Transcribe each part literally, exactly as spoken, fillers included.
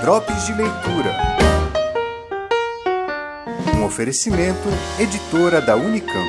Drops de Leitura. Um oferecimento, editora da Unicamp.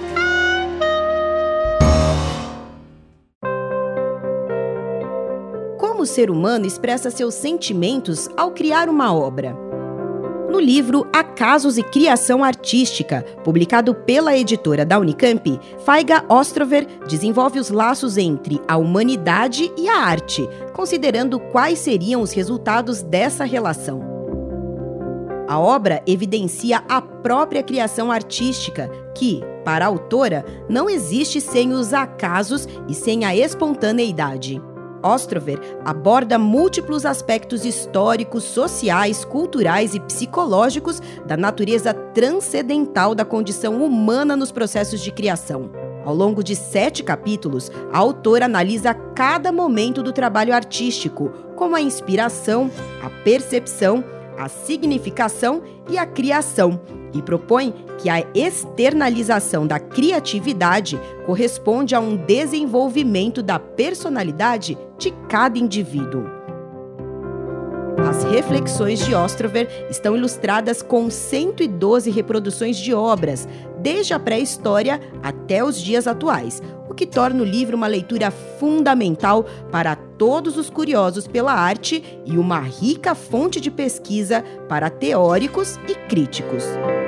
Como o ser humano expressa seus sentimentos ao criar uma obra? No livro Acasos e Criação Artística, publicado pela editora da Unicamp, Faiga Ostrover desenvolve os laços entre a humanidade e a arte, considerando quais seriam os resultados dessa relação. A obra evidencia a própria criação artística, que, para a autora, não existe sem os acasos e sem a espontaneidade. Ostrover aborda múltiplos aspectos históricos, sociais, culturais e psicológicos da natureza transcendental da condição humana nos processos de criação. Ao longo de sete capítulos, a autora analisa cada momento do trabalho artístico, como a inspiração, a percepção, a significação e a criação, e propõe que a externalização da criatividade corresponde a um desenvolvimento da personalidade de cada indivíduo. As reflexões de Ostrover estão ilustradas com cento e doze reproduções de obras, desde a pré-história até os dias atuais, o que torna o livro uma leitura fundamental para todos os curiosos pela arte e uma rica fonte de pesquisa para teóricos e críticos.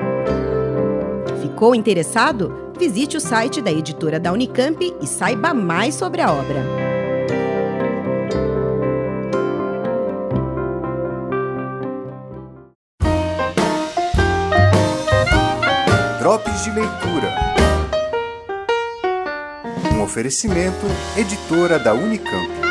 Ficou interessado? Visite o site da editora da Unicamp e saiba mais sobre a obra. Drops de Leitura. Um oferecimento, editora da Unicamp.